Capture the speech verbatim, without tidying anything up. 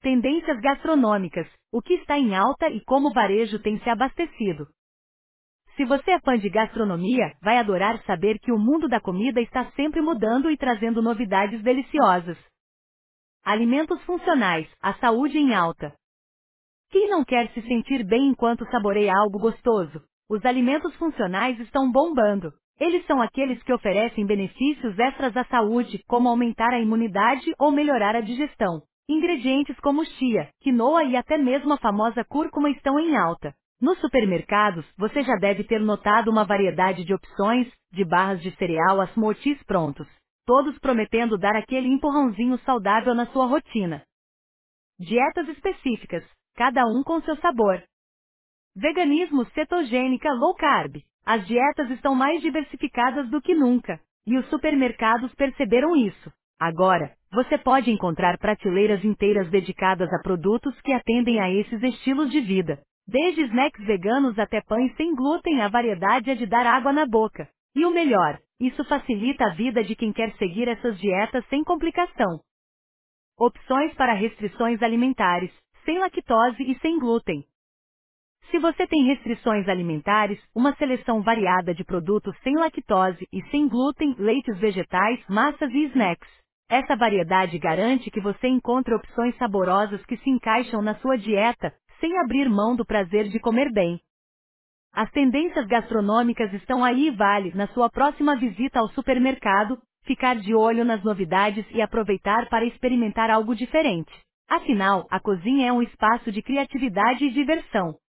Tendências gastronômicas, o que está em alta e como o varejo tem se abastecido. Se você é fã de gastronomia, vai adorar saber que o mundo da comida está sempre mudando e trazendo novidades deliciosas. Alimentos funcionais, a saúde em alta. Quem não quer se sentir bem enquanto saboreia algo gostoso? Os alimentos funcionais estão bombando. Eles são aqueles que oferecem benefícios extras à saúde, como aumentar a imunidade ou melhorar a digestão. Ingredientes como chia, quinoa e até mesmo a famosa cúrcuma estão em alta. Nos supermercados, você já deve ter notado uma variedade de opções, de barras de cereal a smoothies prontos, todos prometendo dar aquele empurrãozinho saudável na sua rotina. Dietas específicas, cada um com seu sabor. Veganismo, cetogênica, low carb. As dietas estão mais diversificadas do que nunca, e os supermercados perceberam isso. Agora, você pode encontrar prateleiras inteiras dedicadas a produtos que atendem a esses estilos de vida. Desde snacks veganos até pães sem glúten, a variedade é de dar água na boca. E o melhor, isso facilita a vida de quem quer seguir essas dietas sem complicação. Opções para restrições alimentares, sem lactose e sem glúten. Se você tem restrições alimentares, uma seleção variada de produtos sem lactose e sem glúten, leites vegetais, massas e snacks. Essa variedade garante que você encontre opções saborosas que se encaixam na sua dieta, sem abrir mão do prazer de comer bem. As tendências gastronômicas estão aí e vale, na sua próxima visita ao supermercado, ficar de olho nas novidades e aproveitar para experimentar algo diferente. Afinal, a cozinha é um espaço de criatividade e diversão.